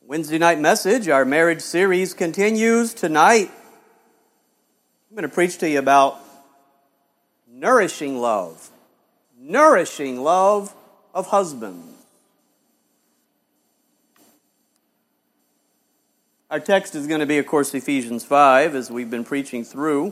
Wednesday night message, our marriage series continues tonight. I'm going to preach to you about nourishing love of husbands. Our text is going to be, of course, Ephesians 5, as we've been preaching through.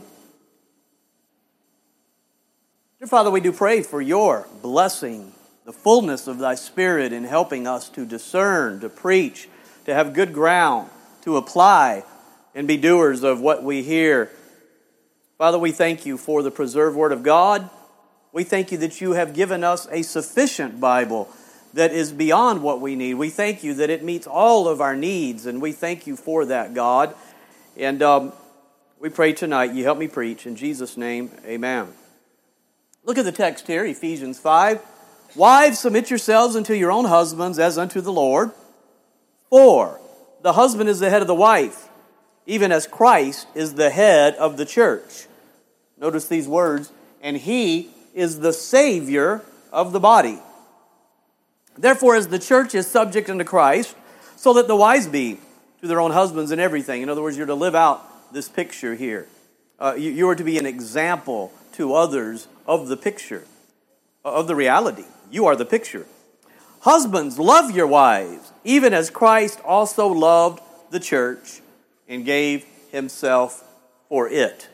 Dear Father, we do pray for your blessing, the fullness of thy Spirit in helping us to discern, to preach, to have good ground, to apply, and be doers of what we hear. Father, we thank you for the preserved Word of God. We thank you that you have given us a sufficient Bible that is beyond what we need. We thank you that it meets all of our needs, and we thank you for that, God. And we pray tonight you help me preach. In Jesus' name, amen. Look at the text here, Ephesians 5. Wives, submit yourselves unto your own husbands as unto the Lord. For the husband is the head of the wife, even as Christ is the head of the church. Notice these words, and he is the Savior of the body. Therefore, as the church is subject unto Christ, so that the wives be to their own husbands in everything. In other words, you're to live out this picture here. You are to be an example to others of the picture, of the reality. You are the picture. Husbands, love your wives, even as Christ also loved the church and gave himself for it.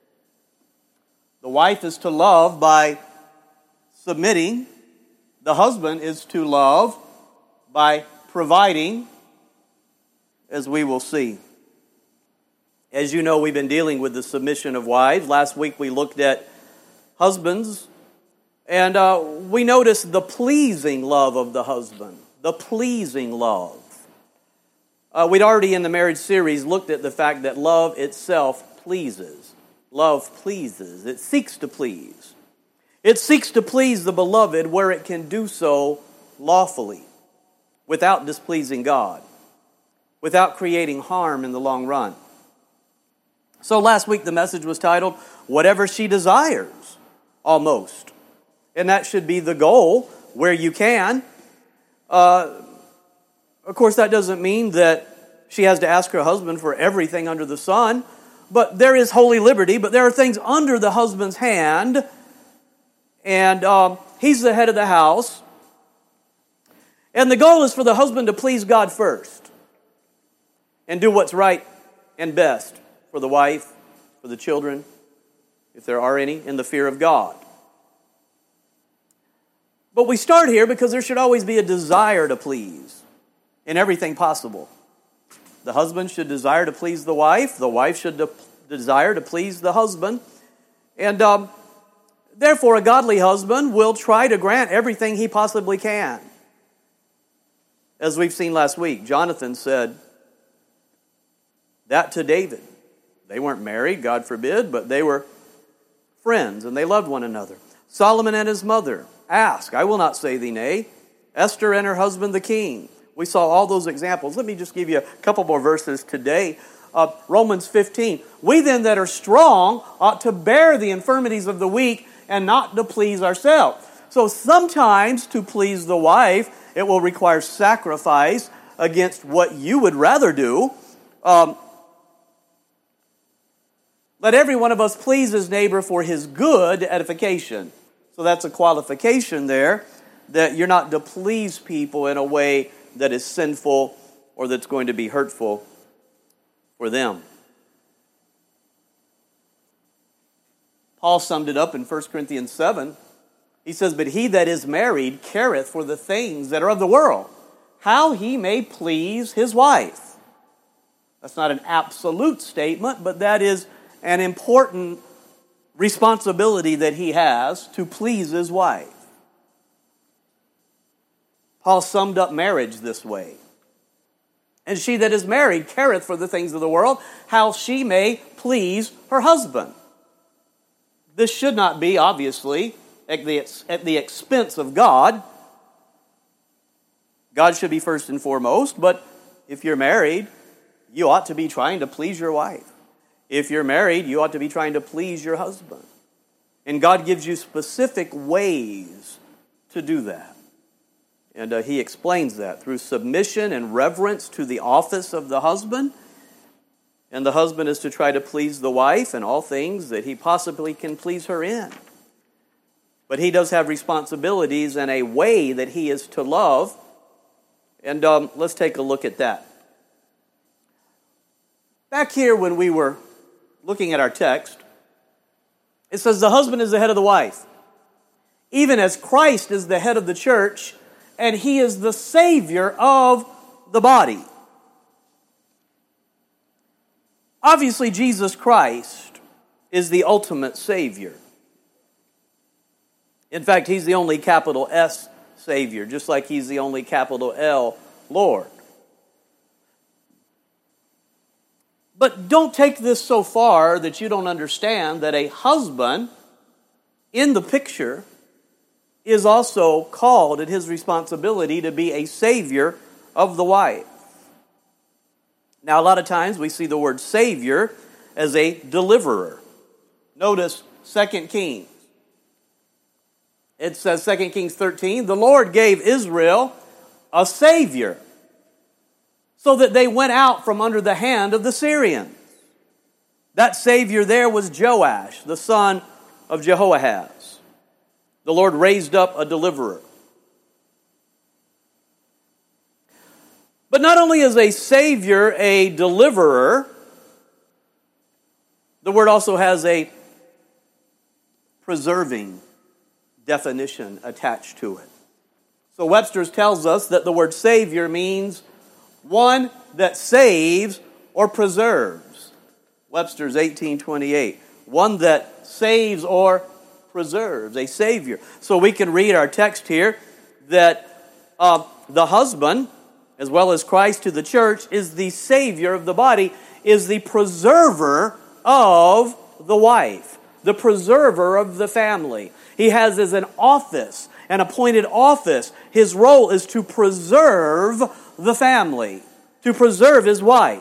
The wife is to love by submitting. The husband is to love by providing, as we will see. As you know, we've been dealing with the submission of wives. Last week we looked at husbands, and we noticed the pleasing love of the husband. The pleasing love. We'd already in the marriage series looked at the fact that love itself pleases. Love pleases. It seeks to please. It seeks to please the beloved where it can do so lawfully, without displeasing God, without creating harm in the long run. So last week the message was titled, Whatever She Desires, Almost. And that should be the goal where you can. Of course, that doesn't mean that she has to ask her husband for everything under the sun, but there is holy liberty, but there are things under the husband's hand, and he's the head of the house. And the goal is for the husband to please God first and do what's right and best for the wife, for the children, if there are any, in the fear of God. But we start here because there should always be a desire to please in everything possible. The husband should desire to please the wife should desire to please the husband. And therefore, a godly husband will try to grant everything he possibly can. As we've seen last week, Jonathan said that to David. They weren't married, God forbid, but they were friends and they loved one another. Solomon and his mother, ask, I will not say thee nay. Esther and her husband the king. We saw all those examples. Let me just give you a couple more verses today. Romans 15. We then that are strong ought to bear the infirmities of the weak and not to please ourselves. So sometimes to please the wife, it will require sacrifice against what you would rather do. Let every one of us please his neighbor for his good edification. So that's a qualification there, that you're not to please people in a way that is sinful or that's going to be hurtful for them. Paul summed it up in 1 Corinthians 7. He says, but he that is married careth for the things that are of the world, how he may please his wife. That's not an absolute statement, but that is an important responsibility that he has to please his wife. Paul summed up marriage this way. And she that is married careth for the things of the world, how she may please her husband. This should not be, obviously, at the expense of God. God should be first and foremost, but if you're married, you ought to be trying to please your wife. If you're married, you ought to be trying to please your husband. And God gives you specific ways to do that. And he explains that through submission and reverence to the office of the husband. And the husband is to try to please the wife in all things that he possibly can please her in. But he does have responsibilities and a way that he is to love. And let's take a look at that. Back here when we were looking at our text, it says the husband is the head of the wife, even as Christ is the head of the church, and he is the Savior of the body. Obviously, Jesus Christ is the ultimate Savior. In fact, he's the only capital S Savior, just like he's the only capital L Lord. But don't take this so far that you don't understand that a husband in the picture is also called in his responsibility to be a savior of the wife. Now, a lot of times we see the word savior as a deliverer. Notice 2 Kings. It says 2 Kings 13, the Lord gave Israel a savior so that they went out from under the hand of the Syrians. That savior there was Joash, the son of Jehoahaz. The Lord raised up a deliverer. But not only is a savior a deliverer, the word also has a preserving definition attached to it. So Webster's tells us that the word savior means one that saves or preserves. Webster's 1828. One that saves or preserves, a savior. So we can read our text here that the husband, as well as Christ to the church, is the savior of the body, is the preserver of the wife, the preserver of the family. He has as an office, an appointed office. His role is to preserve the family, to preserve his wife.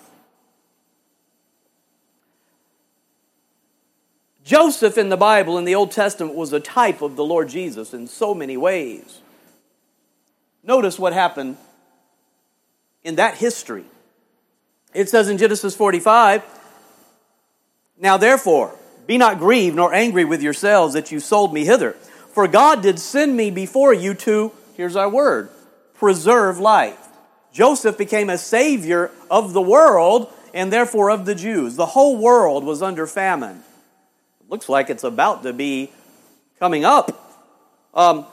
Joseph in the Bible, in the Old Testament, was a type of the Lord Jesus in so many ways. Notice what happened in that history. It says in Genesis 45, now therefore, be not grieved nor angry with yourselves that you sold me hither. For God did send me before you to, here's our word, preserve life. Joseph became a savior of the world and therefore of the Jews. The whole world was under famine. It looks like it's about to be coming up. But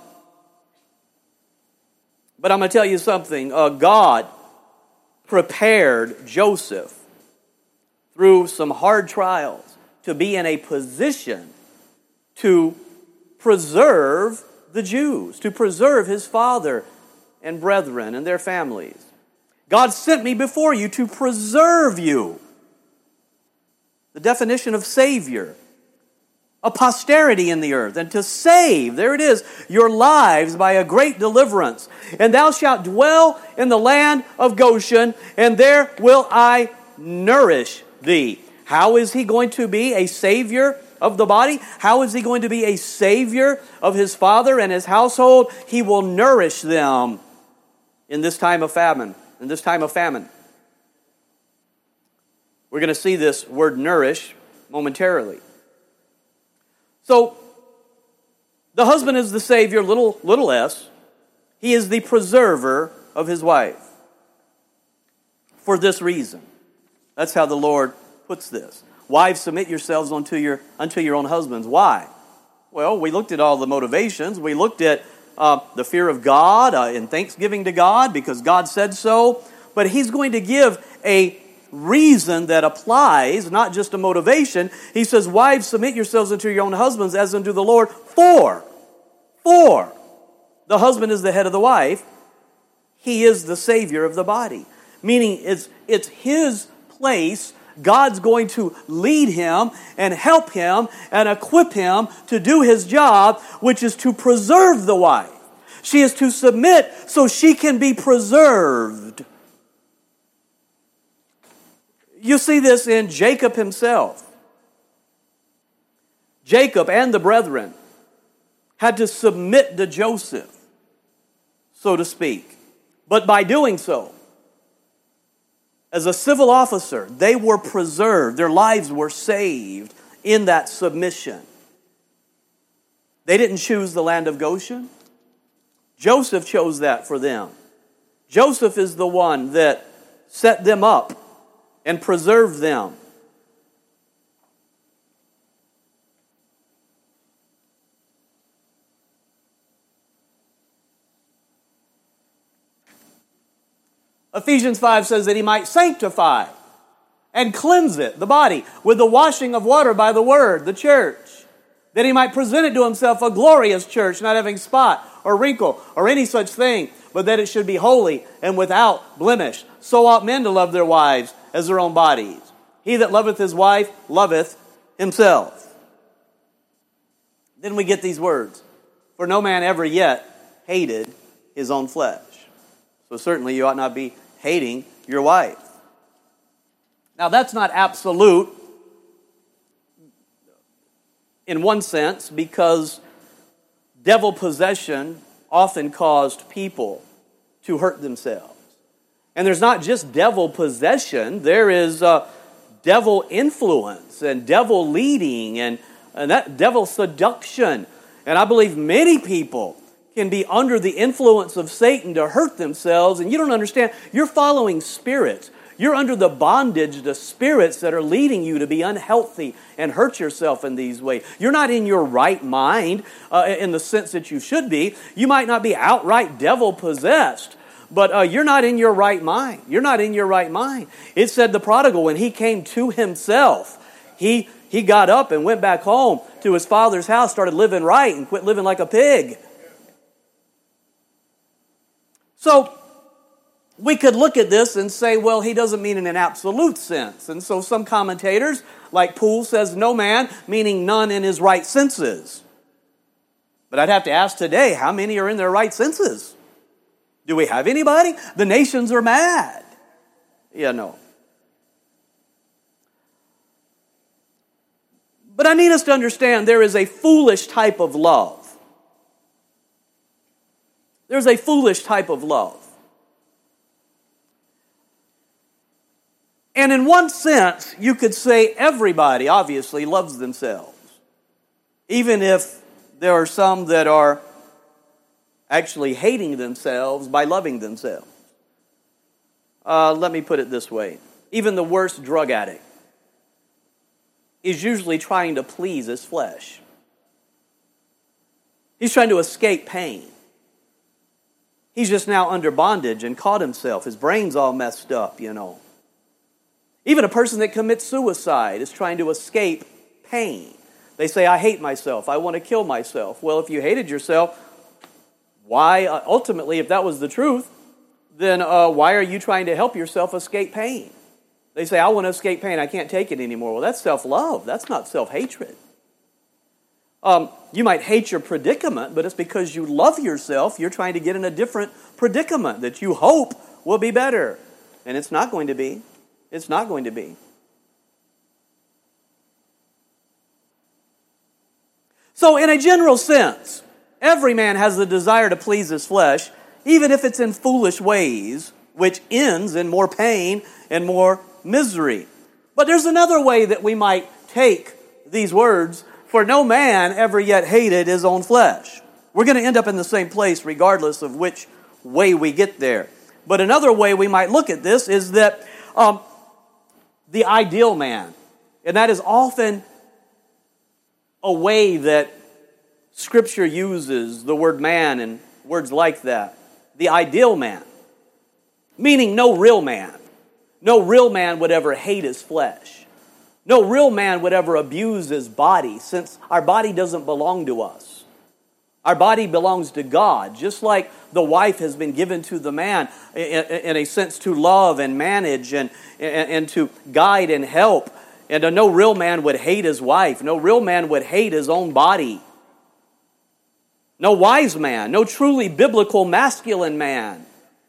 I'm going to tell you something. God prepared Joseph through some hard trials to be in a position to preserve the Jews, to preserve his father and brethren and their families. God sent me before you to preserve you. The definition of savior, a posterity in the earth, and to save, there it is, your lives by a great deliverance. And thou shalt dwell in the land of Goshen, and there will I nourish thee. How is he going to be a savior of the body? How is he going to be a savior of his father and his household? He will nourish them in this time of famine. We're going to see this word nourish momentarily. So, the husband is the savior, little s. He is the preserver of his wife. For this reason. That's how the Lord puts this. Wives, submit yourselves unto your own husbands. Why? Well, we looked at all the motivations. We looked at the fear of God and thanksgiving to God because God said so. But he's going to give a reason that applies, not just a motivation. He says, wives, submit yourselves unto your own husbands as unto the Lord. For the husband is the head of the wife. He is the savior of the body. Meaning it's his place. God's going to lead him and help him and equip him to do his job, which is to preserve the wife. She is to submit so she can be preserved. You see this in Jacob himself. Jacob and the brethren had to submit to Joseph so to speak. But by doing so, as a civil officer, they were preserved. Their lives were saved in that submission. They didn't choose the land of Goshen. Joseph chose that for them. Joseph is the one that set them up and preserved them. Ephesians 5 says that he might sanctify and cleanse it, the body, with the washing of water by the word, the church, that he might present it to himself a glorious church, not having spot or wrinkle or any such thing, but that it should be holy and without blemish. So ought men to love their wives as their own bodies. He that loveth his wife loveth himself. Then we get these words. For no man ever yet hated his own flesh. So certainly you ought not be hating your wife. Now that's not absolute in one sense, because devil possession often caused people to hurt themselves. And there's not just devil possession, there is devil influence and devil leading and that devil seduction. And I believe many people can be under the influence of Satan to hurt themselves, and you don't understand. You're following spirits. You're under the bondage to spirits that are leading you to be unhealthy and hurt yourself in these ways. You're not in your right mind in the sense that you should be. You might not be outright devil possessed, but you're not in your right mind. You're not in your right mind. It said the prodigal, when he came to himself, he got up and went back home to his father's house, started living right and quit living like a pig. So we could look at this and say, well, he doesn't mean in an absolute sense. And so some commentators, like Poole, says no man, meaning none in his right senses. But I'd have to ask today, how many are in their right senses? Do we have anybody? The nations are mad. Yeah, no. But I need us to understand there is a foolish type of love. There's a foolish type of love. And in one sense, you could say everybody obviously loves themselves. Even if there are some that are actually hating themselves by loving themselves. Let me put it this way. Even the worst drug addict is usually trying to please his flesh. He's trying to escape pain. He's just now under bondage and caught himself. His brain's all messed up, you know. Even a person that commits suicide is trying to escape pain. They say, I hate myself. I want to kill myself. Well, if you hated yourself, why, ultimately, if that was the truth, then why are you trying to help yourself escape pain? They say, I want to escape pain. I can't take it anymore. Well, that's self-love. That's not self-hatred. You might hate your predicament, but it's because you love yourself. You're trying to get in a different predicament that you hope will be better. And it's not going to be. It's not going to be. So in a general sense, every man has the desire to please his flesh, even if it's in foolish ways, which ends in more pain and more misery. But there's another way that we might take these words. For no man ever yet hated his own flesh. We're going to end up in the same place regardless of which way we get there. But another way we might look at this is that the ideal man, and that is often a way that Scripture uses the word man and words like that. The ideal man, meaning no real man. No real man would ever hate his flesh. No real man would ever abuse his body, since our body doesn't belong to us. Our body belongs to God, just like the wife has been given to the man in a sense to love and manage and to guide and help. And no real man would hate his wife. No real man would hate his own body. No wise man, no truly biblical masculine man.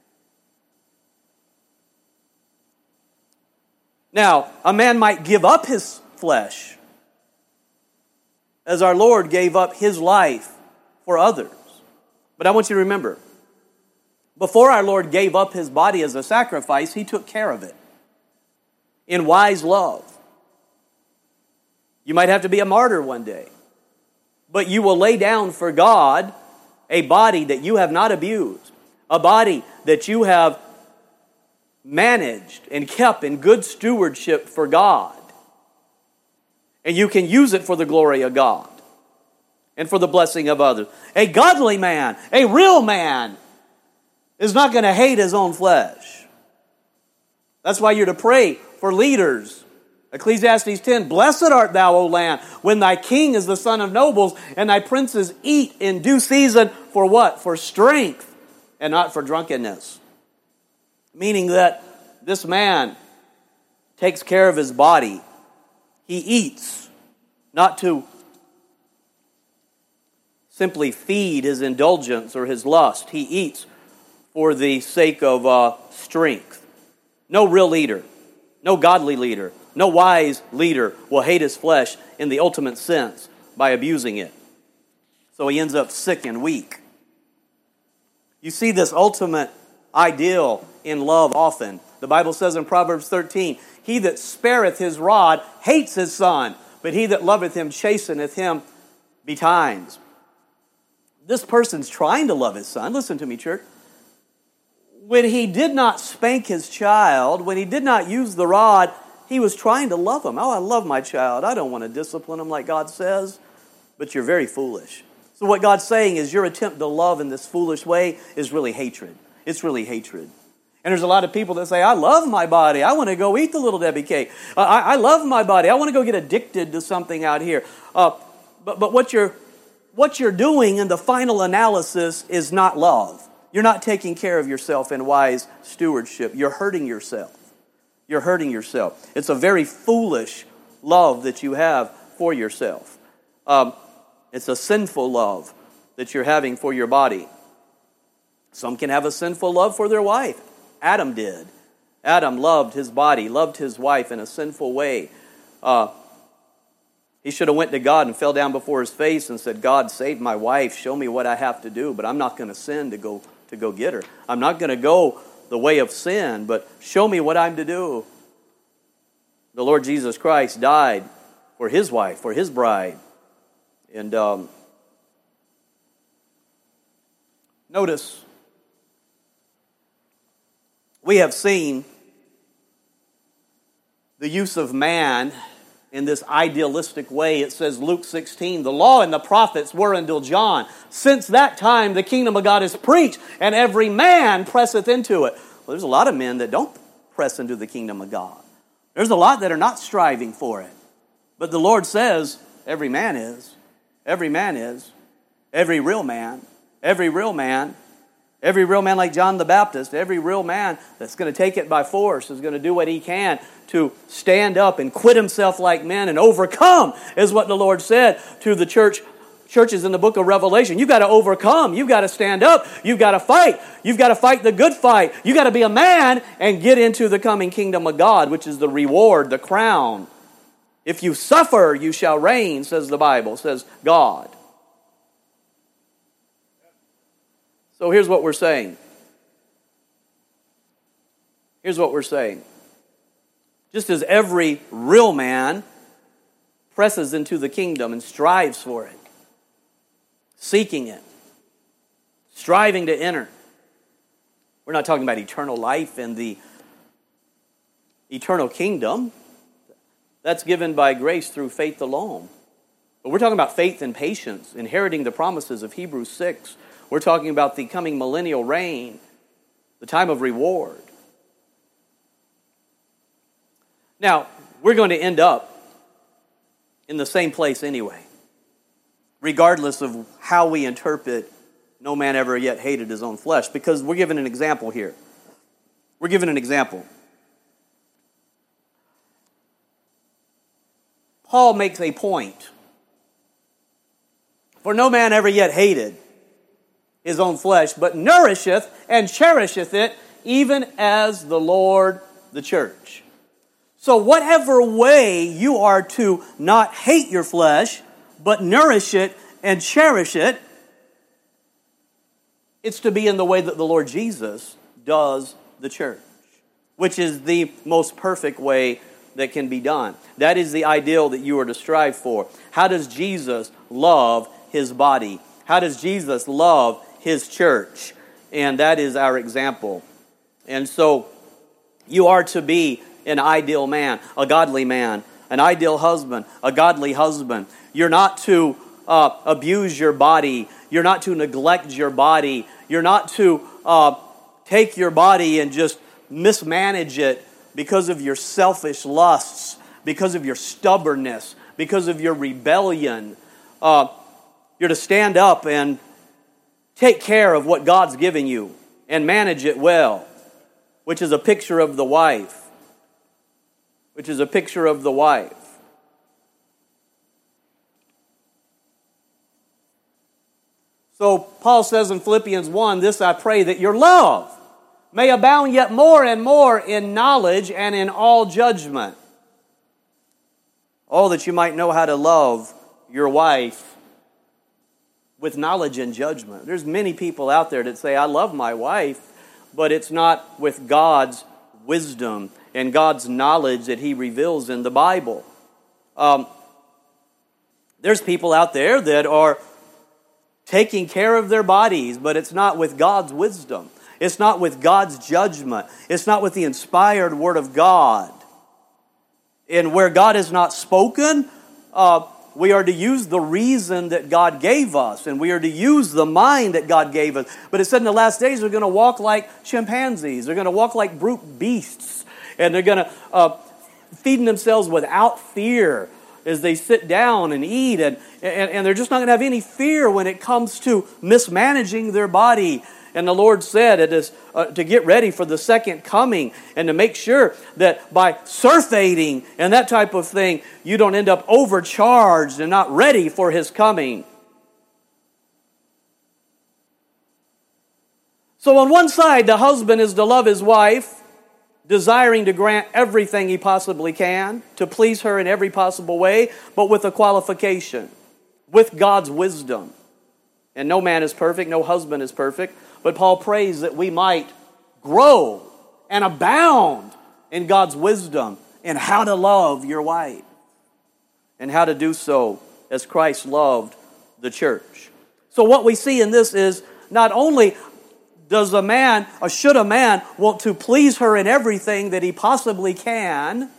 Now, a man might give up his flesh as our Lord gave up his life for others. But I want you to remember, Before our Lord gave up his body as a sacrifice, he took care of it in wise love. You might have to be a martyr one day, but you will lay down for God a body that you have not abused, a body that you have managed and kept in good stewardship for God. And you can use it for the glory of God and for the blessing of others. A godly man, a real man, is not going to hate his own flesh. That's why you're to pray for leaders. Ecclesiastes 10, blessed art thou, O land, when thy king is the son of nobles, and thy princes eat in due season for what? For strength, and not for drunkenness. Meaning that this man takes care of his body. He eats, not to simply feed his indulgence or his lust. He eats for the sake of strength. No real leader, no godly leader, no wise leader will hate his flesh in the ultimate sense by abusing it. So he ends up sick and weak. You see this ultimate ideal in love often. The Bible says in Proverbs 13, he that spareth his rod hates his son, but he that loveth him chasteneth him betimes. This person's trying to love his son. Listen to me, church. When he did not spank his child, when he did not use the rod, he was trying to love him. Oh, I love my child. I don't want to discipline him like God says. But you're very foolish. So what God's saying is your attempt to love in this foolish way is really hatred. It's really hatred. And there's a lot of people that say, I love my body. I want to go eat the Little Debbie cake. I love my body. I want to go get addicted to something out here. But what you're doing in the final analysis is not love. You're not taking care of yourself in wise stewardship. You're hurting yourself. You're hurting yourself. It's a very foolish love that you have for yourself. It's a sinful love that you're having for your body. Some can have a sinful love for their wife. Adam did. Adam loved his body, loved his wife in a sinful way. He should have went to God and fell down before his face and said, God, save my wife. Show me what I have to do, but I'm not going to sin to go get her. I'm not going to go the way of sin, but show me what I'm to do. The Lord Jesus Christ died for his wife, for his bride. And notice, we have seen the use of man in this idealistic way. It says, Luke 16, the law and the prophets were until John. Since that time, the kingdom of God is preached, and every man presseth into it. Well, there's a lot of men that don't press into the kingdom of God. There's a lot that are not striving for it. But the Lord says, every man is. Every man is. Every real man. Every real man. Every real man like John the Baptist, every real man that's going to take it by force is going to do what he can to stand up and quit himself like men and overcome, is what the Lord said to the churches in the book of Revelation. You've got to overcome. You've got to stand up. You've got to fight. You've got to fight the good fight. You've got to be a man and get into the coming kingdom of God, which is the reward, the crown. If you suffer, you shall reign, says the Bible, says God. So here's what we're saying. Here's what we're saying. Just as every real man presses into the kingdom and strives for it, seeking it, striving to enter. We're not talking about eternal life and the eternal kingdom. That's given by grace through faith alone. But we're talking about faith and patience, inheriting the promises of Hebrews 6. We're talking about the coming millennial reign, the time of reward. Now, we're going to end up in the same place anyway, regardless of how we interpret no man ever yet hated his own flesh, because we're given an example here. We're given an example. Paul makes a point. For no man ever yet hated his own flesh, but nourisheth and cherisheth it, even as the Lord the church. So whatever way you are to not hate your flesh, but nourish it and cherish it, It's to be in the way that the Lord Jesus does the church, which is the most perfect way that can be done. That is the ideal that you are to strive for. How does Jesus love his body? How does Jesus love his church? And that is our example. And so you are to be an ideal man, a godly man, an ideal husband, a godly husband. You're not to abuse your body. You're not to neglect your body. You're not to take your body and just mismanage it because of your selfish lusts, because of your stubbornness, because of your rebellion. You're to stand up and take care of what God's given you and manage it well, which is a picture of the wife. Which is a picture of the wife. So Paul says in Philippians 1, "This I pray, that your love may abound yet more and more in knowledge and in all judgment." Oh, that you might know how to love your wife with knowledge and judgment. There's many people out there that say, "I love my wife," but it's not with God's wisdom and God's knowledge that He reveals in the Bible. There's people out there that are taking care of their bodies, but it's not with God's wisdom. It's not with God's judgment. It's not with the inspired Word of God. And where God has not spoken, we are to use the reason that God gave us, and we are to use the mind that God gave us. But it said in the last days, they're going to walk like chimpanzees. They're going to walk like brute beasts. And they're going to feeding themselves without fear as they sit down and eat. And they're just not going to have any fear when it comes to mismanaging their body. And the Lord said it is to get ready for the second coming and to make sure that by surfeiting and that type of thing, you don't end up overcharged and not ready for His coming. So on one side, the husband is to love his wife, desiring to grant everything he possibly can, to please her in every possible way, but with a qualification, with God's wisdom. And no man is perfect, no husband is perfect, but Paul prays that we might grow and abound in God's wisdom in how to love your wife and how to do so as Christ loved the church. So what we see in this is not only does a man, or should a man, want to please her in everything that he possibly can,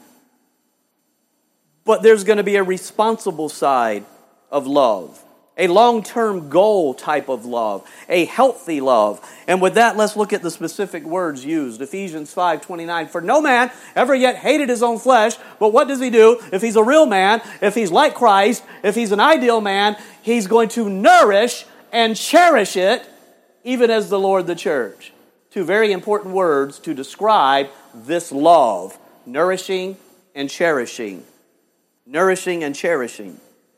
but there's going to be a responsible side of love. A long-term goal type of love. A healthy love. And with that, let's look at the specific words used. Ephesians 5:29. "For no man ever yet hated his own flesh, but what does he do? If he's a real man, if he's like Christ, if he's an ideal man, he's going to nourish and cherish it, even as the Lord the church." Two very important words to describe this love. Nourishing and cherishing. Nourishing and cherishing.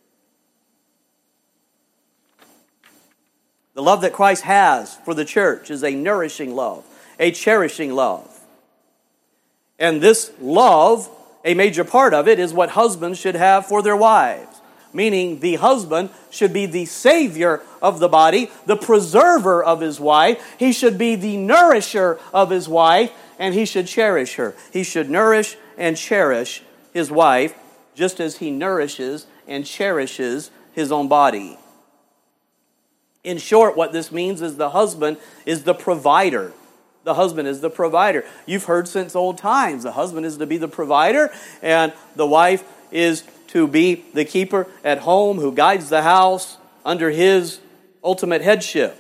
The love that Christ has for the church is a nourishing love, a cherishing love. And this love, a major part of it, is what husbands should have for their wives. Meaning the husband should be the savior of the body, the preserver of his wife. He should be the nourisher of his wife, and he should cherish her. He should nourish and cherish his wife, just as he nourishes and cherishes his own body. In short, what this means is the husband is the provider. The husband is the provider. You've heard since old times, the husband is to be the provider, and the wife is to be the keeper at home who guides the house under his ultimate headship.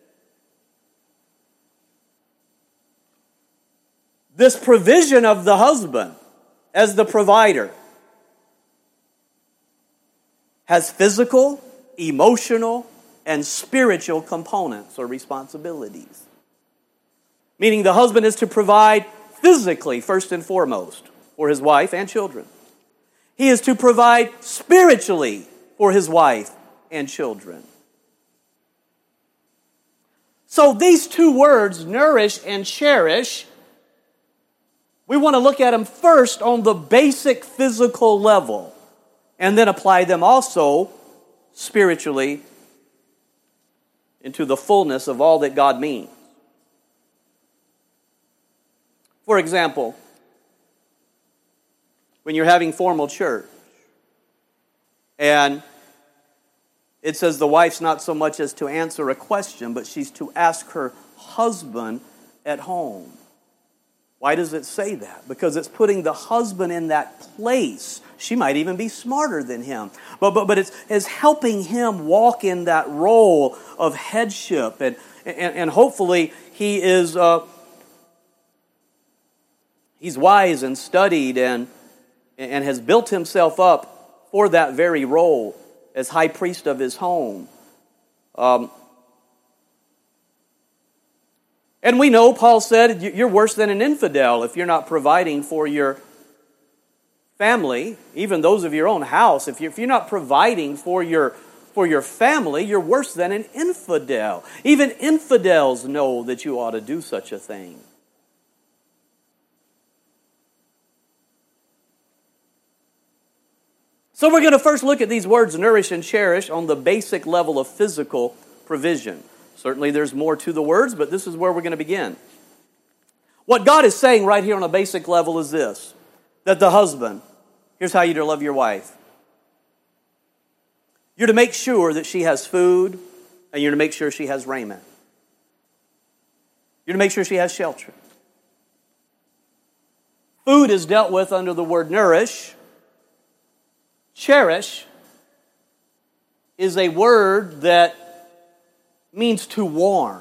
This provision of the husband as the provider has physical, emotional, and spiritual components or responsibilities. Meaning the husband is to provide physically, first and foremost, for his wife and children. He is to provide spiritually for his wife and children. So these two words, nourish and cherish, we want to look at them first on the basic physical level and then apply them also spiritually into the fullness of all that God means. For example, when you're having formal church, and it says the wife's not so much as to answer a question, but she's to ask her husband at home. Why does it say that? Because it's putting the husband in that place. She might even be smarter than him. But it's helping him walk in that role of headship. And hopefully he is he's wise and studied and has built himself up for that very role as high priest of his home. And we know, Paul said, you're worse than an infidel if you're not providing for your family, even those of your own house. If you're not providing for your family, you're worse than an infidel. Even infidels know that you ought to do such a thing. So we're going to first look at these words, nourish and cherish, on the basic level of physical provision. Certainly there's more to the words, but this is where we're going to begin. What God is saying right here on a basic level is this, that the husband, here's how you're to love your wife. You're to make sure that she has food, and you're to make sure she has raiment. You're to make sure she has shelter. Food is dealt with under the word nourish. Cherish is a word that means to warm.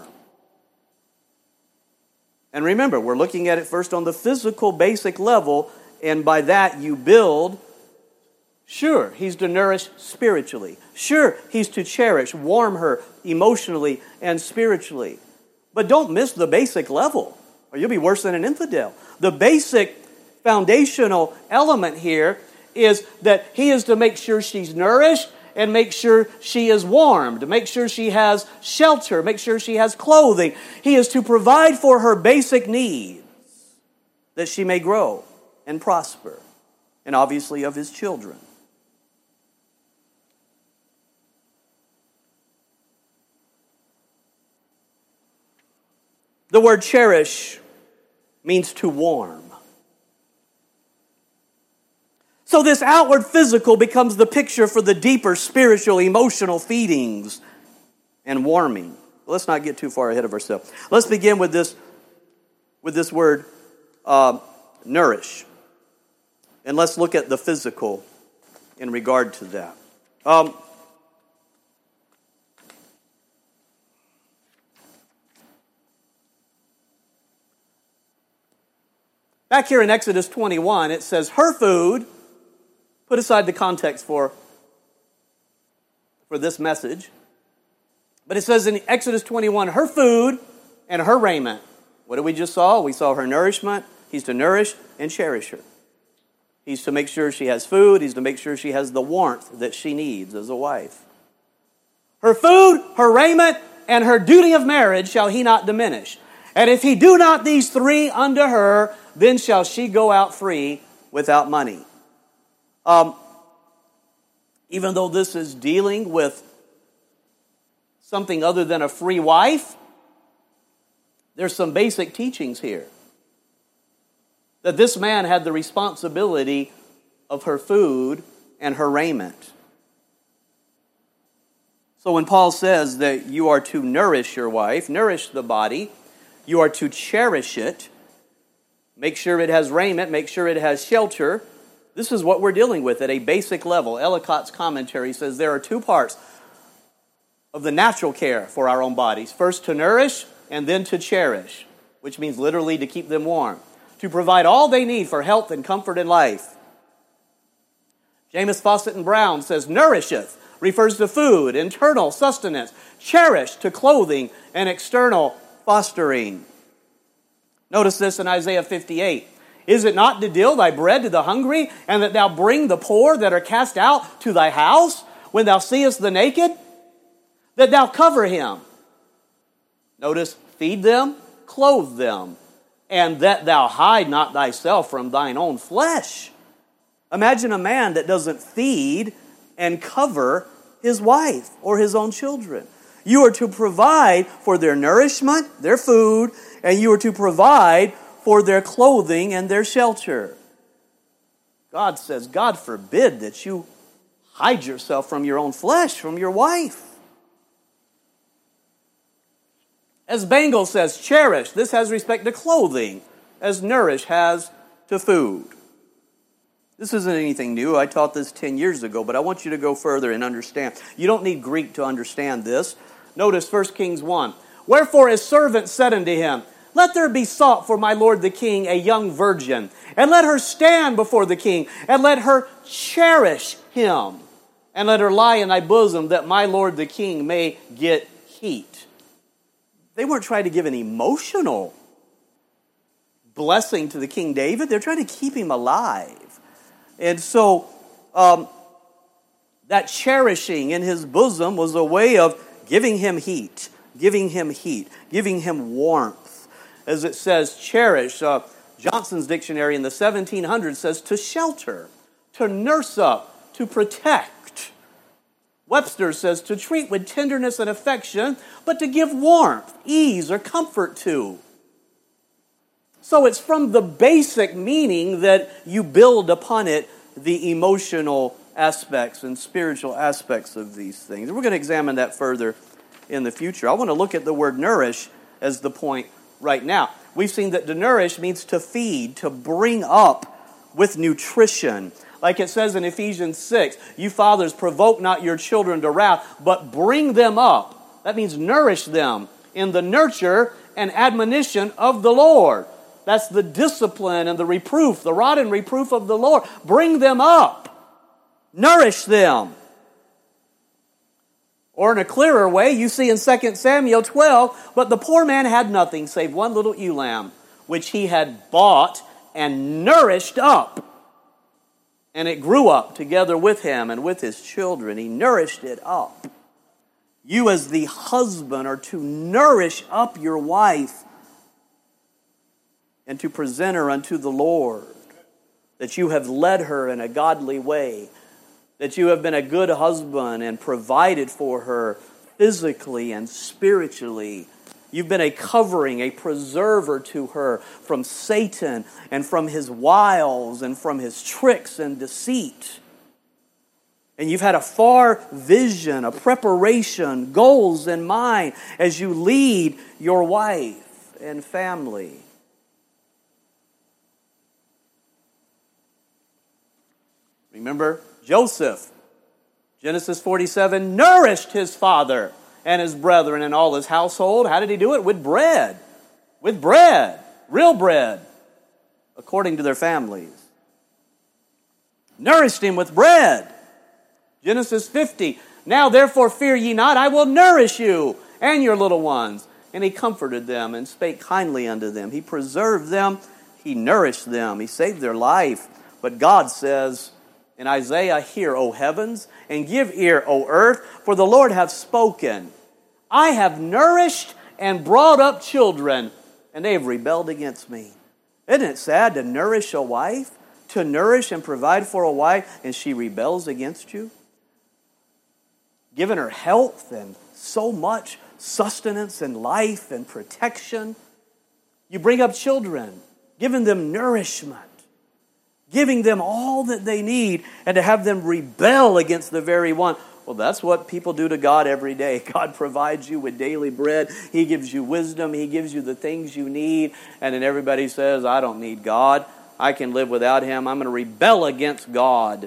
And remember, we're looking at it first on the physical basic level, and by that you build. Sure, he's to nourish spiritually. Sure, he's to cherish, warm her emotionally and spiritually. But don't miss the basic level, or you'll be worse than an infidel. The basic foundational element here is that he is to make sure she's nourished and make sure she is warmed, make sure she has shelter, make sure she has clothing. He is to provide for her basic needs that she may grow and prosper, and obviously of his children. The word cherish means to warm. So this outward physical becomes the picture for the deeper spiritual, emotional feedings and warming. Let's not get too far ahead of ourselves. Let's begin with this word, nourish. And let's look at the physical in regard to that. Back here in Exodus 21, it says, her food. Put aside the context for this message. But it says in Exodus 21, her food and her raiment. What did we just saw? We saw her nourishment. He's to nourish and cherish her. He's to make sure she has food. He's to make sure she has the warmth that she needs as a wife. Her food, her raiment, and her duty of marriage shall he not diminish. And if he do not these three unto her, then shall she go out free without money. Even though this is dealing with something other than a free wife, there's some basic teachings here. That this man had the responsibility of her food and her raiment. So when Paul says that you are to nourish your wife, nourish the body, you are to cherish it, make sure it has raiment, make sure it has shelter. This is what we're dealing with at a basic level. Ellicott's commentary says there are two parts of the natural care for our own bodies. First to nourish and then to cherish, which means literally to keep them warm. To provide all they need for health and comfort in life. James Fawcett and Brown says nourisheth refers to food, internal sustenance. Cherish to clothing and external fostering. Notice this in Isaiah 58. Is it not to deal thy bread to the hungry, and that thou bring the poor that are cast out to thy house, when thou seest the naked? That thou cover him. Notice, feed them, clothe them, and that thou hide not thyself from thine own flesh. Imagine a man that doesn't feed and cover his wife or his own children. You are to provide for their nourishment, their food, and you are to provide for their clothing and their shelter. God says, God forbid that you hide yourself from your own flesh, from your wife. As Bengel says, cherish. This has respect to clothing, as nourish has to food. This isn't anything new. I taught this 10 years ago, but I want you to go further and understand. You don't need Greek to understand this. Notice 1 Kings 1. Wherefore his servant said unto him, Let there be sought for my lord the king a young virgin, and let her stand before the king, and let her cherish him, and let her lie in thy bosom, that my lord the king may get heat. They weren't trying to give an emotional blessing to the King David. They're trying to keep him alive. And so that cherishing in his bosom was a way of giving him heat, giving him warmth. As it says, cherish. Johnson's dictionary in the 1700s says to shelter, to nurse up, to protect. Webster says to treat with tenderness and affection, but to give warmth, ease, or comfort to. So it's from the basic meaning that you build upon it the emotional aspects and spiritual aspects of these things. We're going to examine that further in the future. I want to look at the word nourish as the point right now. We've seen that to nourish means to feed, to bring up with nutrition. Like it says in Ephesians 6, you fathers provoke not your children to wrath, but bring them up. That means nourish them in the nurture and admonition of the Lord. That's the discipline and the reproof, the rod and reproof of the Lord. Bring them up. Nourish them. Or in a clearer way, you see in 2 Samuel 12, but the poor man had nothing save one little ewe lamb, which he had bought and nourished up. And it grew up together with him and with his children. He nourished it up. You as the husband are to nourish up your wife and to present her unto the Lord, that you have led her in a godly way, that you have been a good husband and provided for her physically and spiritually. You've been a covering, a preserver to her from Satan and from his wiles and from his tricks and deceit. And you've had a far vision, a preparation, goals in mind as you lead your wife and family. Remember Joseph, Genesis 47, nourished his father and his brethren and all his household. How did he do it? With bread. With bread. Real bread. According to their families. Nourished him with bread. Genesis 50. Now therefore fear ye not, I will nourish you and your little ones. And he comforted them and spake kindly unto them. He preserved them. He nourished them. He saved their life. But God says in Isaiah, hear, O heavens, and give ear, O earth, for the Lord hath spoken. I have nourished and brought up children, and they have rebelled against me. Isn't it sad to nourish a wife? To nourish and provide for a wife, and she rebels against you? Giving her health and so much sustenance and life and protection. You bring up children, giving them nourishment, giving them all that they need, and to have them rebel against the very one. Well, that's what people do to God every day. God provides you with daily bread. He gives you wisdom. He gives you the things you need. And then everybody says, I don't need God. I can live without Him. I'm going to rebel against God.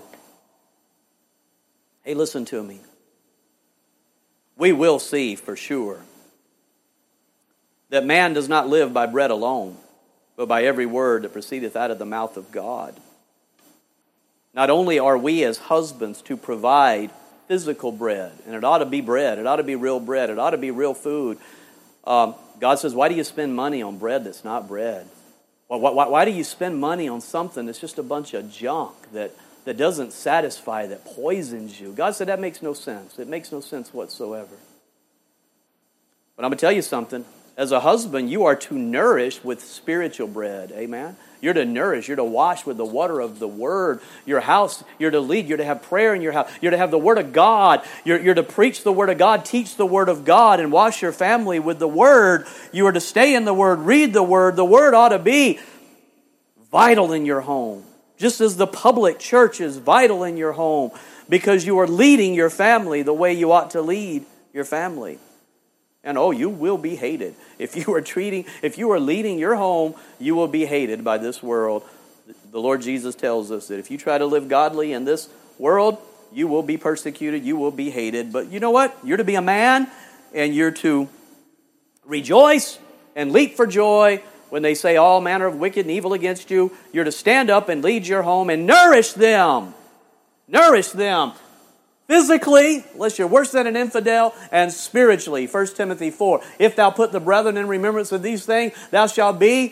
Hey, listen to me. We will see for sure that man does not live by bread alone, but by every word that proceedeth out of the mouth of God. Not only are we as husbands to provide physical bread, and it ought to be bread, it ought to be real bread, it ought to be real food. God says, why do you spend money on bread that's not bread? Why do you spend money on something that's just a bunch of junk that doesn't satisfy, that poisons you? God said that makes no sense. It makes no sense whatsoever. But I'm going to tell you something. As a husband, you are to nourish with spiritual bread. Amen? You're to nourish. You're to wash with the water of the Word. Your house, you're to lead. You're to have prayer in your house. You're to have the Word of God. You're to preach the Word of God, teach the Word of God, and wash your family with the Word. You are to stay in the Word, read the Word. The Word ought to be vital in your home, just as the public church is vital in your home, because you are leading your family the way you ought to lead your family. And you will be hated. If you are leading your home, you will be hated by this world. The Lord Jesus tells us that if you try to live godly in this world, you will be persecuted, you will be hated. But you know what? You're to be a man, and you're to rejoice and leap for joy when they say all manner of wicked and evil against you. You're to stand up and lead your home and nourish them. Nourish them. Physically, unless you're worse than an infidel, and spiritually. 1 Timothy 4. If thou put the brethren in remembrance of these things, thou shalt be...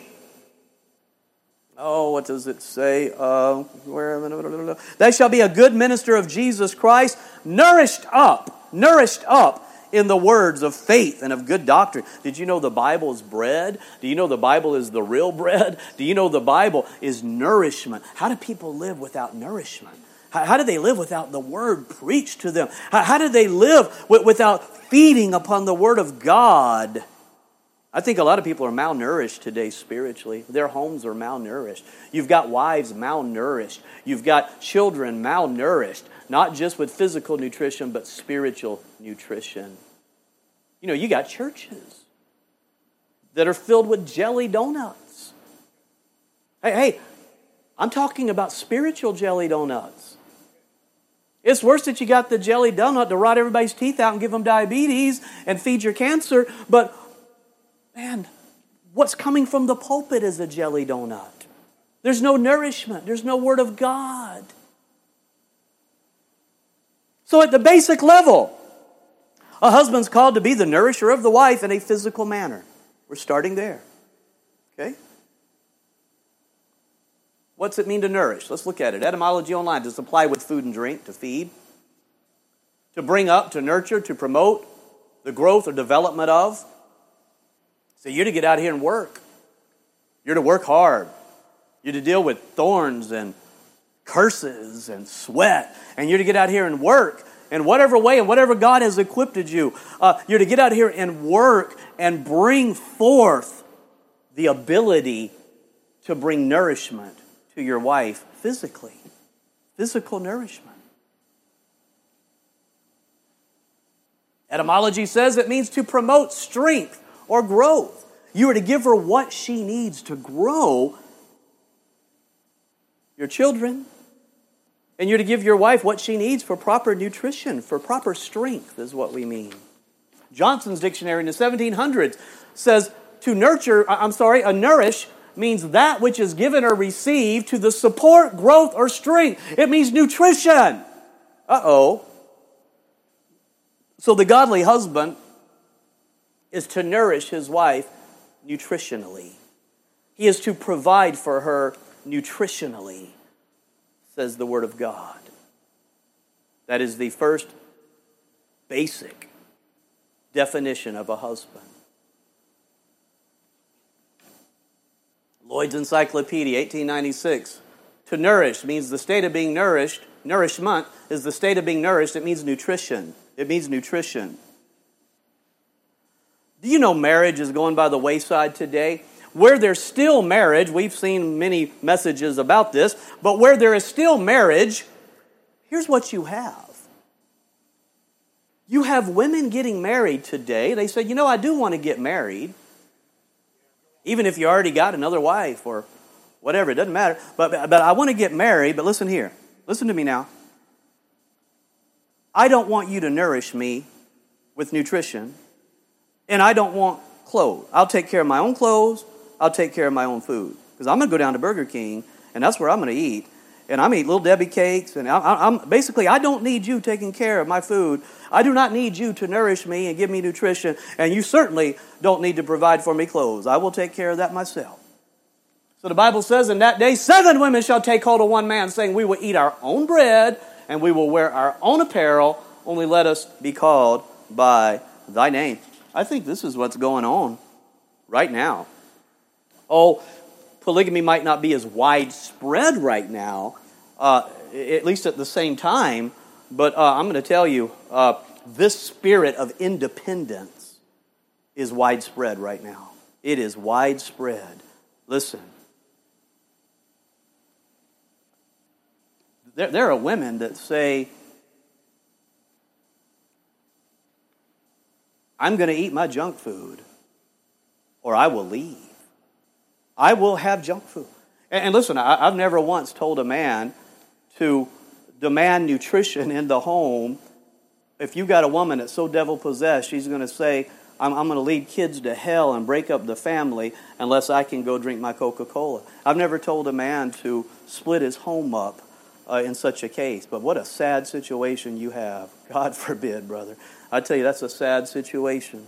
what does it say? Thou shalt be a good minister of Jesus Christ, nourished up in the words of faith and of good doctrine. Did you know the Bible is bread? Do you know the Bible is the real bread? Do you know the Bible is nourishment? How do people live without nourishment? How do they live without the Word preached to them? How do they live without feeding upon the Word of God? I think a lot of people are malnourished today spiritually. Their homes are malnourished. You've got wives malnourished. You've got children malnourished. Not just with physical nutrition, but spiritual nutrition. You got churches that are filled with jelly donuts. Hey, I'm talking about spiritual jelly donuts. It's worse that you got the jelly donut to rot everybody's teeth out and give them diabetes and feed your cancer. But, man, what's coming from the pulpit is a jelly donut. There's no nourishment. There's no Word of God. So at the basic level, a husband's called to be the nourisher of the wife in a physical manner. We're starting there. Okay? What's it mean to nourish? Let's look at it. Etymology online. To supply with food and drink, to feed. To bring up, to nurture, to promote the growth or development of. So you're to get out here and work. You're to work hard. You're to deal with thorns and curses and sweat. And you're to get out here and work in whatever way and whatever God has equipped you. You're to get out here and work and bring forth the ability to bring nourishment to your wife physically. Physical nourishment. Etymology says it means to promote strength or growth. You are to give her what she needs to grow your children. And you're to give your wife what she needs for proper nutrition, for proper strength is what we mean. Johnson's dictionary in the 1700s says a nourish means that which is given or received to the support, growth, or strength. It means nutrition. So the godly husband is to nourish his wife nutritionally. He is to provide for her nutritionally, says the Word of God. That is the first basic definition of a husband. Lloyd's Encyclopedia, 1896. To nourish means the state of being nourished. Nourishment is the state of being nourished. It means nutrition. It means nutrition. Do you know marriage is going by the wayside today? Where there's still marriage, we've seen many messages about this, but where there is still marriage, here's what you have. You have women getting married today. They say, I do want to get married. Even if you already got another wife or whatever, it doesn't matter. But I want to get married, but listen here. Listen to me now. I don't want you to nourish me with nutrition, and I don't want clothes. I'll take care of my own clothes. I'll take care of my own food. Because I'm going to go down to Burger King, and that's where I'm going to eat. And I'm eating Little Debbie cakes, and I don't need you taking care of my food. I do not need you to nourish me and give me nutrition, and you certainly don't need to provide for me clothes. I will take care of that myself. So the Bible says, in that day 7 women shall take hold of one man, saying, we will eat our own bread, and we will wear our own apparel, only let us be called by thy name. I think this is what's going on right now. Oh, polygamy might not be as widespread right now, at least at the same time, but I'm going to tell you, this spirit of independence is widespread right now. It is widespread. Listen, there are women that say, I'm going to eat my junk food, or I will leave. I will have junk food. And listen, I've never once told a man to demand nutrition in the home. If you've got a woman that's so devil-possessed, she's going to say, I'm going to lead kids to hell and break up the family unless I can go drink my Coca-Cola. I've never told a man to split his home up in such a case. But what a sad situation you have. God forbid, brother. I tell you, that's a sad situation.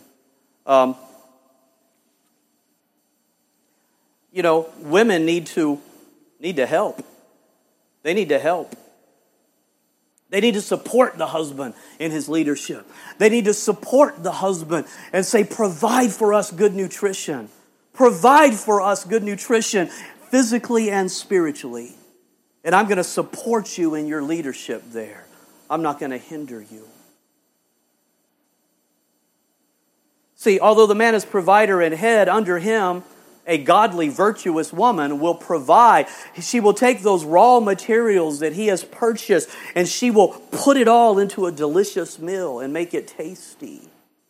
Women need to help. They need to help. They need to support the husband in his leadership. They need to support the husband and say, provide for us good nutrition. Provide for us good nutrition, physically and spiritually. And I'm going to support you in your leadership there. I'm not going to hinder you. See, although the man is provider and head, under him, a godly, virtuous woman will provide. She will take those raw materials that he has purchased and she will put it all into a delicious meal and make it tasty.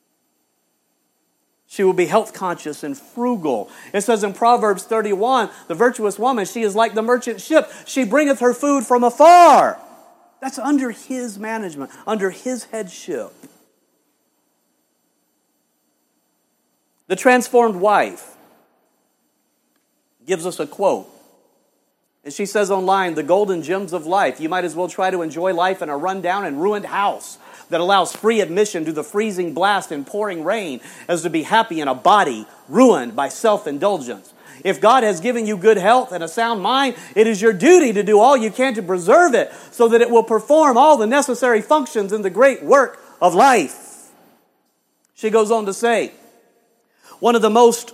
She will be health conscious and frugal. It says in Proverbs 31, the virtuous woman, she is like the merchant ship. She bringeth her food from afar. That's under his management, under his headship. The transformed wife gives us a quote. And she says online, the golden gems of life. You might as well try to enjoy life in a rundown and ruined house that allows free admission to the freezing blast and pouring rain as to be happy in a body ruined by self-indulgence. If God has given you good health and a sound mind, it is your duty to do all you can to preserve it so that it will perform all the necessary functions in the great work of life. She goes on to say, one of the most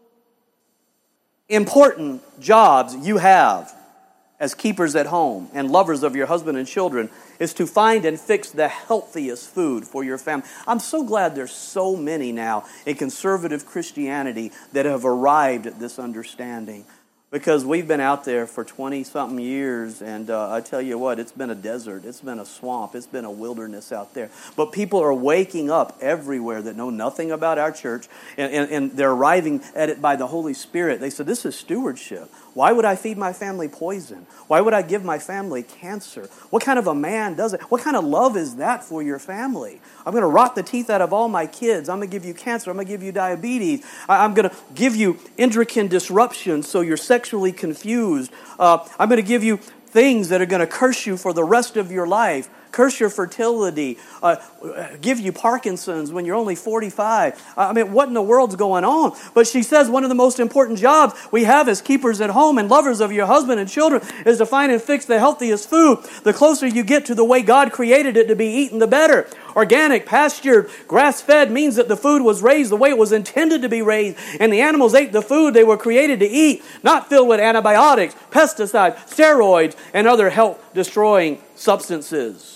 important jobs you have as keepers at home and lovers of your husband and children is to find and fix the healthiest food for your family. I'm so glad there's so many now in conservative Christianity that have arrived at this understanding, because we've been out there for 20-something years, and I tell you what, it's been a desert, it's been a swamp, it's been a wilderness out there. But people are waking up everywhere that know nothing about our church, and they're arriving at it by the Holy Spirit. They said, this is stewardship. Why would I feed my family poison? Why would I give my family cancer? What kind of a man does it? What kind of love is that for your family? I'm going to rot the teeth out of all my kids. I'm going to give you cancer. I'm going to give you diabetes. I'm going to give you endocrine disruptions so you're sexually confused. I'm going to give you things that are going to curse you for the rest of your life. Curse your fertility, give you Parkinson's when you're only 45. I mean, what in the world's going on? But she says one of the most important jobs we have as keepers at home and lovers of your husband and children is to find and fix the healthiest food. The closer you get to the way God created it to be eaten, the better. Organic, pastured, grass-fed means that the food was raised the way it was intended to be raised, and the animals ate the food they were created to eat, not filled with antibiotics, pesticides, steroids, and other health-destroying substances.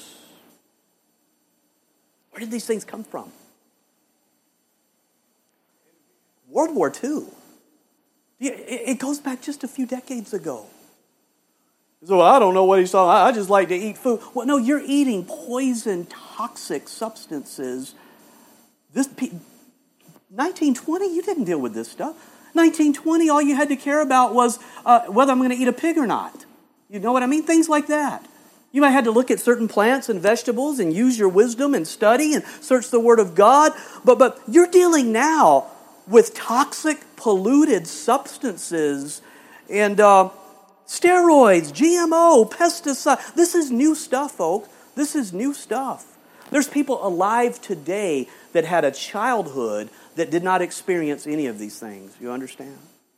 Where did these things come from? World War II. It goes back just a few decades ago. So I don't know what he's talking about. I just like to eat food. Well, no, you're eating poison, toxic substances. 1920, you didn't deal with this stuff. 1920, all you had to care about was whether I'm going to eat a pig or not. You know what I mean? Things like that. You might have to look at certain plants and vegetables and use your wisdom and study and search the Word of God. But you're dealing now with toxic, polluted substances and steroids, GMO, pesticides. This is new stuff, folks. This is new stuff. There's people alive today that had a childhood that did not experience any of these things. You understand?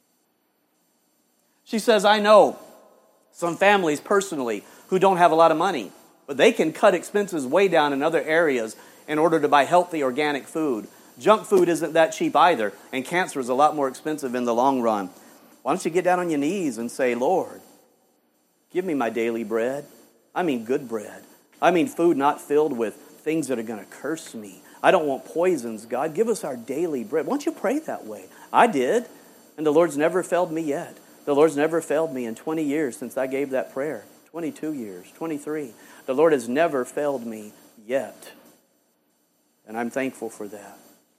She says, I know some families personally who don't have a lot of money, but they can cut expenses way down in other areas in order to buy healthy organic food. Junk food isn't that cheap either, and cancer is a lot more expensive in the long run. Why don't you get down on your knees and say, Lord, give me my daily bread. I mean good bread. I mean food not filled with things that are going to curse me. I don't want poisons, God. Give us our daily bread. Why don't you pray that way? I did, and the Lord's never failed me yet. The Lord's never failed me in 20 years since I gave that prayer. 22 years, 23. The Lord has never failed me yet. And I'm thankful for that.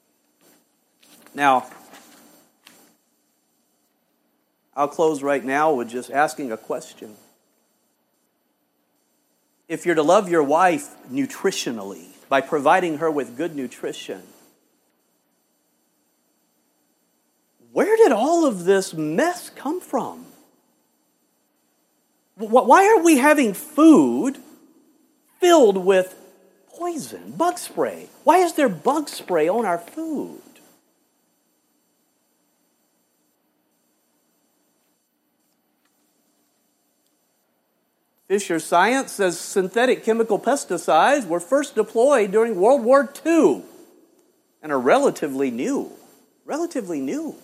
Now, I'll close right now with just asking a question. If you're to love your wife nutritionally, by providing her with good nutrition, where did all of this mess come from? Why are we having food filled with poison, bug spray? Why is there bug spray on our food? Fisher Science says synthetic chemical pesticides were first deployed during World War II and are relatively new. Relatively new.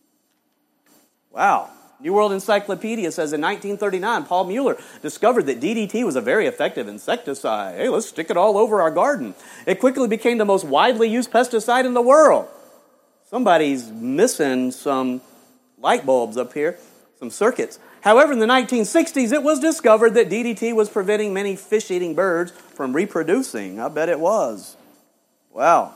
Wow. New World Encyclopedia says in 1939, Paul Mueller discovered that DDT was a very effective insecticide. Hey, let's stick it all over our garden. It quickly became the most widely used pesticide in the world. Somebody's missing some light bulbs up here, some circuits. However, in the 1960s, it was discovered that DDT was preventing many fish-eating birds from reproducing. I bet it was. Wow.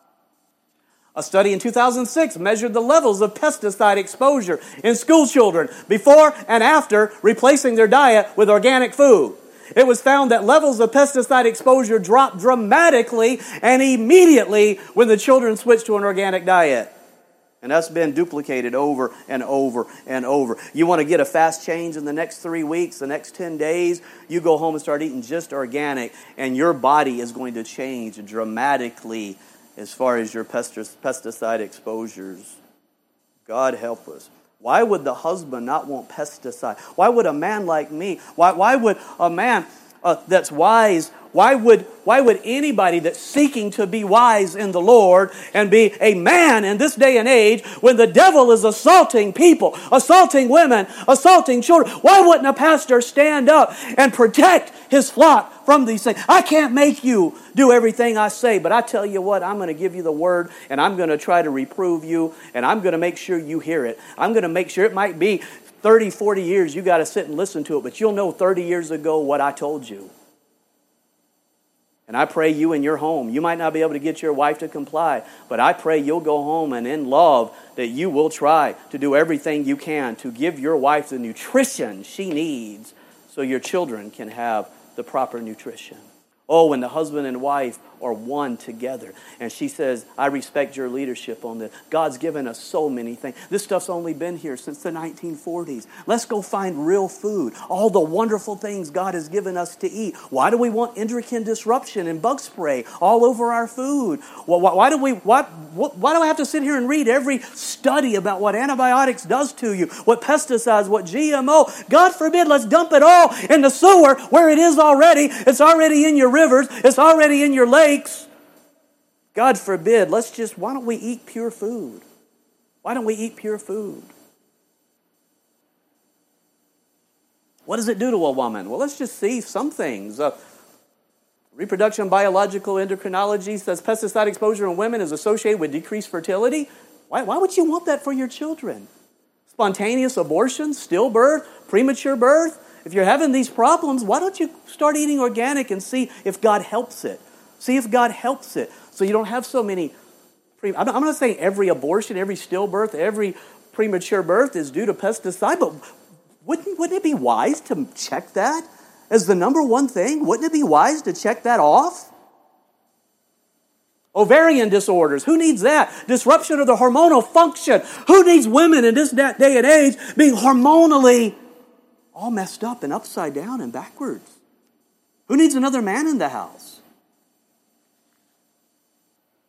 A study in 2006 measured the levels of pesticide exposure in school children before and after replacing their diet with organic food. It was found that levels of pesticide exposure dropped dramatically and immediately when the children switched to an organic diet. And that's been duplicated over and over and over. You want to get a fast change in the next 3 weeks, the next 10 days, you go home and start eating just organic, and your body is going to change dramatically as far as your pesticide exposures. God help us. Why would the husband not want pesticide? Why would a man like me, why would a man that's wise, why would anybody that's seeking to be wise in the Lord and be a man in this day and age when the devil is assaulting people, assaulting women, assaulting children, why wouldn't a pastor stand up and protect his flock from these things? I can't make you do everything I say, but I tell you what, I'm going to give you the word and I'm going to try to reprove you and I'm going to make sure you hear it. I'm going to make sure it might be 30, 40 years you got to sit and listen to it, but you'll know 30 years ago what I told you. And I pray you in your home, you might not be able to get your wife to comply, but I pray you'll go home and in love that you will try to do everything you can to give your wife the nutrition she needs so your children can have the proper nutrition. Oh, when the husband and wife are one together. And she says, I respect your leadership on this. God's given us so many things. This stuff's only been here since the 1940s. Let's go find real food. All the wonderful things God has given us to eat. Why do we want endocrine disruption and bug spray all over our food? Why do I have to sit here and read every study about what antibiotics does to you, what pesticides, what GMO? God forbid, let's dump it all in the sewer where it is already. It's already in your rivers. It's already in your lakes. God forbid, why don't we eat pure food? Why don't we eat pure food? What does it do to a woman? Well, let's just see some things. Reproduction biological endocrinology says pesticide exposure in women is associated with decreased fertility. Why would you want that for your children? Spontaneous abortion, stillbirth, premature birth. If you're having these problems, why don't you start eating organic and see if God helps it? See if God helps it. So you don't have so many. I'm not saying every abortion, every stillbirth, every premature birth is due to pesticide, but wouldn't it be wise to check that as the number one thing? Wouldn't it be wise to check that off? Ovarian disorders, who needs that? Disruption of the hormonal function. Who needs women in this day and age being hormonally all messed up and upside down and backwards? Who needs another man in the house?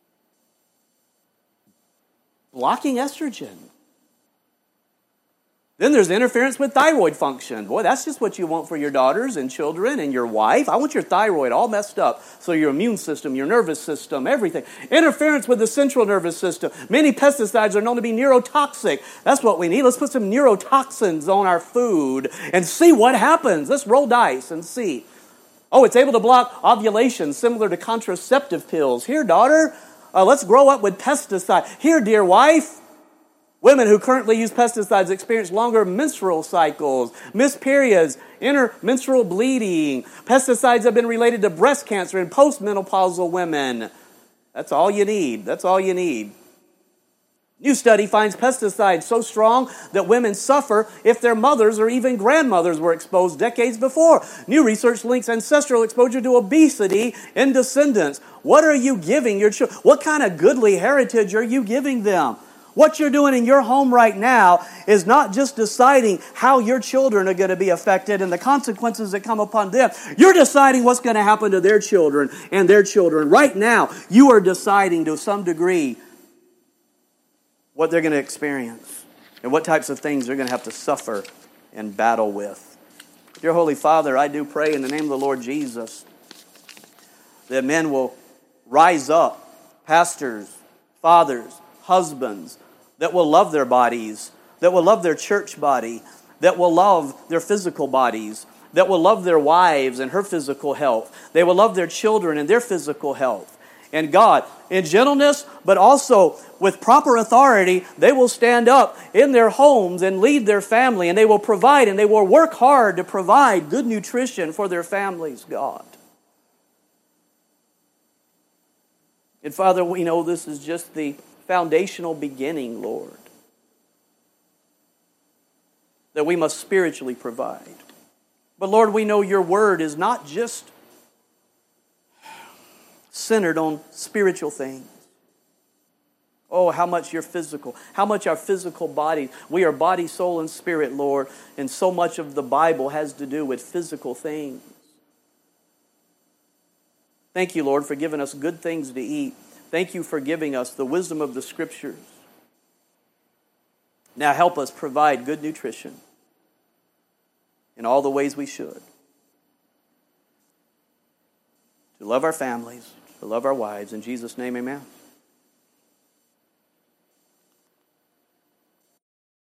Blocking estrogen. Then there's interference with thyroid function. Boy, that's just what you want for your daughters and children and your wife. I want your thyroid all messed up. So your immune system, your nervous system, everything. Interference with the central nervous system. Many pesticides are known to be neurotoxic. That's what we need. Let's put some neurotoxins on our food and see what happens. Let's roll dice and see. Oh, it's able to block ovulation, similar to contraceptive pills. Here, daughter, let's grow up with pesticides. Here, dear wife, women who currently use pesticides experience longer menstrual cycles, missed periods, intermenstrual bleeding. Pesticides have been related to breast cancer in postmenopausal women. That's all you need. That's all you need. New study finds pesticides so strong that women suffer if their mothers or even grandmothers were exposed decades before. New research links ancestral exposure to obesity in descendants. What are you giving your children? What kind of goodly heritage are you giving them? What you're doing in your home right now is not just deciding how your children are going to be affected and the consequences that come upon them. You're deciding what's going to happen to their children and their children. Right now, you are deciding to some degree what they're going to experience and what types of things they're going to have to suffer and battle with. Dear Holy Father, I do pray in the name of the Lord Jesus that men will rise up, pastors, fathers, husbands, that will love their bodies, that will love their church body, that will love their physical bodies, that will love their wives and her physical health. They will love their children and their physical health. And God, in gentleness, but also with proper authority, they will stand up in their homes and lead their family, and they will provide, and they will work hard to provide good nutrition for their families, God. And Father, we know this is just the foundational beginning, Lord, that we must spiritually provide. But Lord, we know your word is not just centered on spiritual things. Oh, how much your physical, how much our physical body, we are body, soul, and spirit, Lord, and so much of the Bible has to do with physical things. Thank you, Lord, for giving us good things to eat. Thank you for giving us the wisdom of the Scriptures. Now help us provide good nutrition in all the ways we should. To love our families, to love our wives. In Jesus' name, amen.